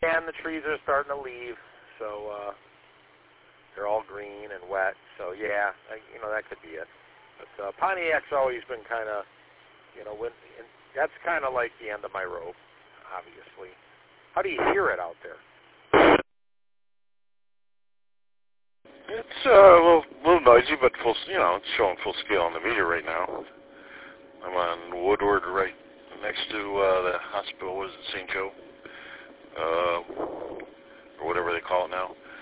And the trees are starting to leave, so they're all green and wet. So yeah, that could be it. But Pontiac's always been kind of, that's kind of like the end of my rope, obviously. How do you hear it out there? It's a little noisy, but it's showing full scale on the meter right now. I'm on Woodward, right next to the hospital. What is it, St. Joe, or whatever they call it now.